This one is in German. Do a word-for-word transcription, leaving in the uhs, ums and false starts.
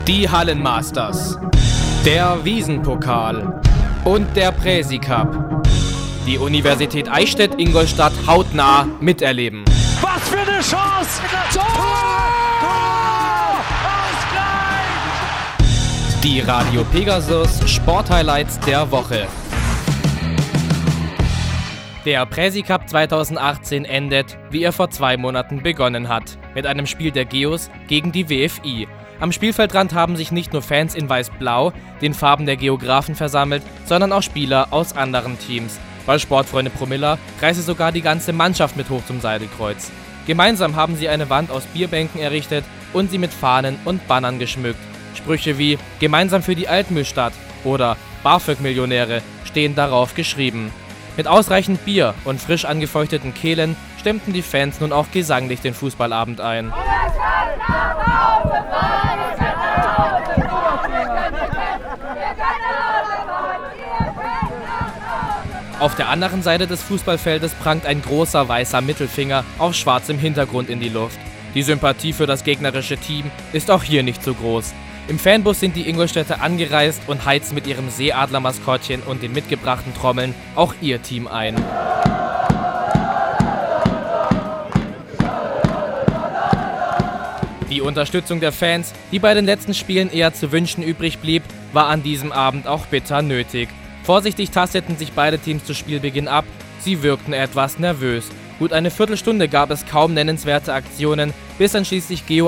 Die Hallenmasters, der Wiesenpokal und der Präsi Cup. Die Universität Eichstätt-Ingolstadt hautnah miterleben. Was für eine Chance! Tor! Tor! Ausgleich! Die Radio Pegasus Sporthighlights der Woche. Der Präsi Cup zweitausendachtzehn endet, wie er vor zwei Monaten begonnen hat, mit einem Spiel der Geos gegen die W F I. Am Spielfeldrand haben sich nicht nur Fans in Weiß-Blau, den Farben der Geografen, versammelt, sondern auch Spieler aus anderen Teams. Bei Sportfreunde Promilla reiste sogar die ganze Mannschaft mit hoch zum Seidelkreuz. Gemeinsam haben sie eine Wand aus Bierbänken errichtet und sie mit Fahnen und Bannern geschmückt. Sprüche wie „Gemeinsam für die Altmühlstadt" oder „BAföG-Millionäre" stehen darauf geschrieben. Mit ausreichend Bier und frisch angefeuchteten Kehlen stemmten die Fans nun auch gesanglich den Fußballabend ein. Auf der anderen Seite des Fußballfeldes prangt ein großer weißer Mittelfinger auf schwarzem Hintergrund in die Luft. Die Sympathie für das gegnerische Team ist auch hier nicht so groß. Im Fanbus sind die Ingolstädter angereist und heizen mit ihrem Seeadler-Maskottchen und den mitgebrachten Trommeln auch ihr Team ein. Die Unterstützung der Fans, die bei den letzten Spielen eher zu wünschen übrig blieb, war an diesem Abend auch bitter nötig. Vorsichtig tasteten sich beide Teams zu Spielbeginn ab, sie wirkten etwas nervös. Gut eine Viertelstunde gab es kaum nennenswerte Aktionen, bis dann schließlich Geo